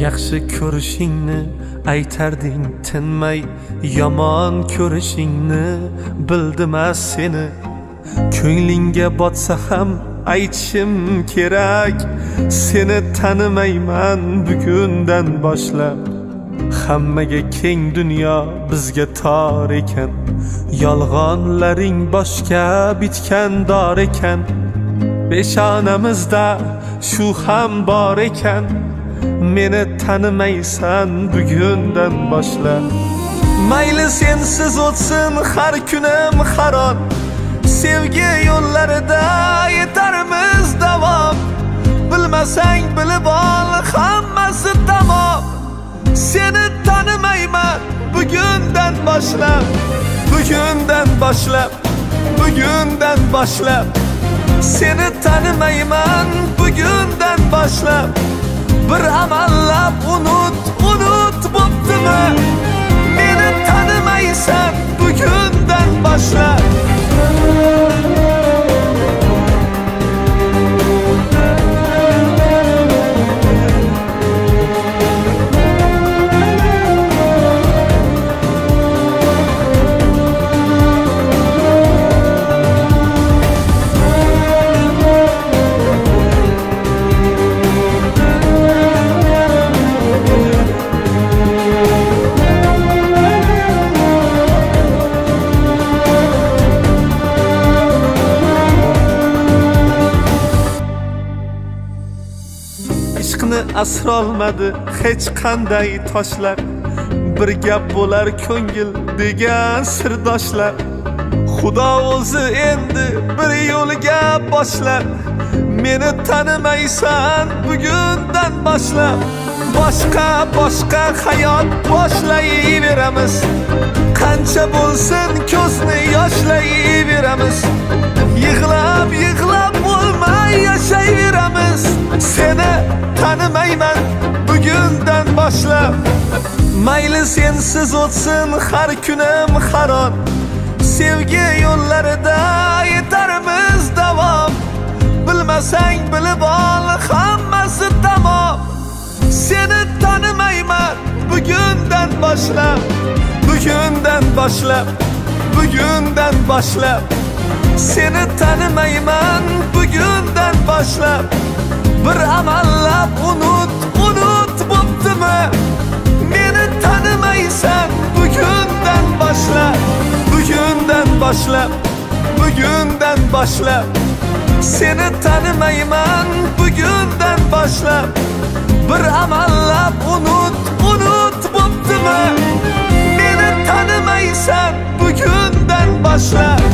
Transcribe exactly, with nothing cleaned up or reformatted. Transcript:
Yaxshi ko'rishingni aytarding tinmay, yomon ko'rishingni bildim-a seni. Ko'nglingga botsa ham aytishim kerak, seni tanimayman bugundan boshlab. Hammaga keng dunyo bizga tor ekan, yolg'onlaring boshga bitgan dor ekan. Peshonamizda shu ham bor ekan, meni tanimaysan bugundan boshlab. Mayli sensiz o'tsin har kunim haron, sevgi yo'llarida yetarmiz davom. Bilmasang bilib ol, hammasi tamom. Seni tanimayman bugundan boshlab, bugundan boshlab, bugundan boshlab. Seni tanimayman bugundan boshlab. Bir amallab unut, unut bo'ptimi? Meni tanimaysan bugundan boshlab. Ishqni asrolmadi hech qanday toshlar, bir gap bo'lar ko'ngil degan sirdoshlar. Xudo o'zi endi bir yo'lga boshlar, meni tanimaysan bugundan boshlab. Boshqa boshqa hayot boshlayveramiz, qancha bo'lsin ko'zni yoshlayveramiz. Yig'lab yig'lab bo'lmay yashayveramiz. Seni tanimayman bugundan boshlab. Mayli sensiz o'tsin har kunim haron, sevgi yo'llarida yetarmiz davom. Bilmasang bilib ol, hammasi tamom. Seni tanimayman bugundan boshlab, bugundan boshlab, bugundan boshlab. Seni tanimayman bugundan boshlab. Bir amallab unut, unut bo'ptimi? Meni tanimaysan bugundan boshlab, bugundan boshlab, bugundan boshlab. Seni tanimayman bugundan boshlab. Bir amallab unut, unut bo'ptimi? Meni tanimaysan bugundan boshlab.